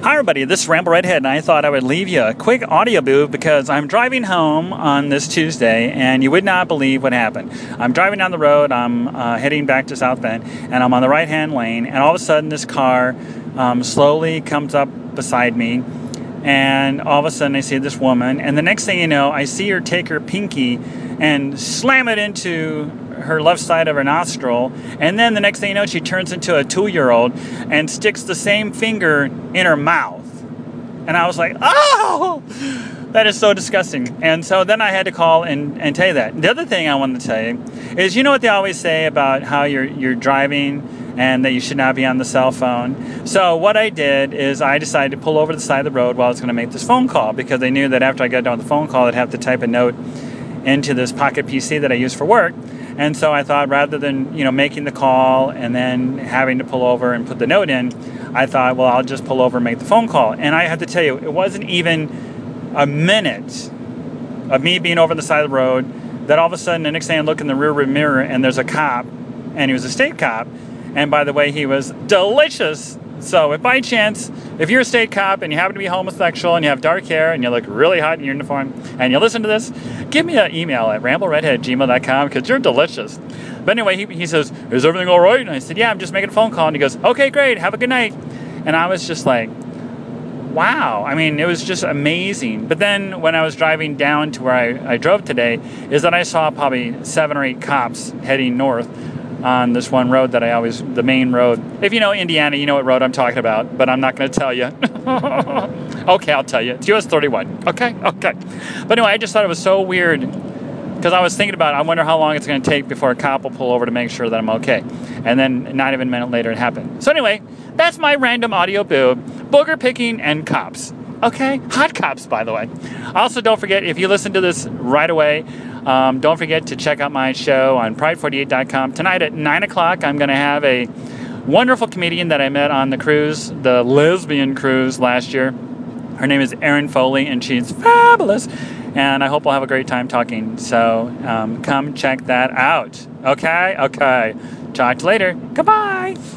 Hi everybody, this is Ramble Redhead, and I thought I would leave you a quick audio booth because I'm driving home on this Tuesday, and you would not believe what happened. I'm driving down the road, I'm heading back to South Bend, and I'm on the right-hand lane, and all of a sudden this car slowly comes up beside me, and all of a sudden I see this woman, and the next thing you know, I see her take her pinky and slam it into her left side of her nostril, and then the next thing you know, she turns into a 2-year-old and sticks the same finger in her mouth. And I was like, oh, that is so disgusting. And so then I had to call and tell you that. The other thing I wanted to tell you is, you know what they always say about how you're driving and that you should not be on the cell phone. So what I did is I decided to pull over to the side of the road while I was going to make this phone call, because I knew that after I got done with the phone call, I'd have to type a note into this pocket PC that I use for work. And so I thought, rather than, making the call and then having to pull over and put the note in, I thought, well, I'll just pull over and make the phone call. And I have to tell you, it wasn't even a minute of me being over the side of the road that all of a sudden, the next thing I look in the rear mirror and there's a cop, and he was a state cop. And by the way, he was delicious. So if by chance, if you're a state cop and you happen to be homosexual and you have dark hair and you look really hot in your uniform and you listen to this, give me an email at rambleredhead@gmail.com because you're delicious. But anyway, he says, is everything all right? And I said, yeah, I'm just making a phone call. And he goes, okay, great. Have a good night. And I was just like, wow. I mean, it was just amazing. But then when I was driving down to where I drove today, is that I saw probably 7 or 8 cops heading north on this one road that the main road. If you know Indiana, you know what road I'm talking about, but I'm not going to tell you. Okay, I'll tell you. It's US 31. Okay. But anyway, I just thought it was so weird because I was thinking about, I wonder how long it's going to take before a cop will pull over to make sure that I'm okay. And then not even a minute later it happened. So anyway, that's my random audio boob, booger picking and cops. Okay? Hot cops, by the way. Also, don't forget, if you listen to this right away, don't forget to check out my show on Pride48.com. Tonight at 9 o'clock, I'm going to have a wonderful comedian that I met on the cruise, the lesbian cruise last year. Her name is Erin Foley, and she's fabulous. And I hope we'll have a great time talking. So come check that out. Okay? Talk to you later. Goodbye.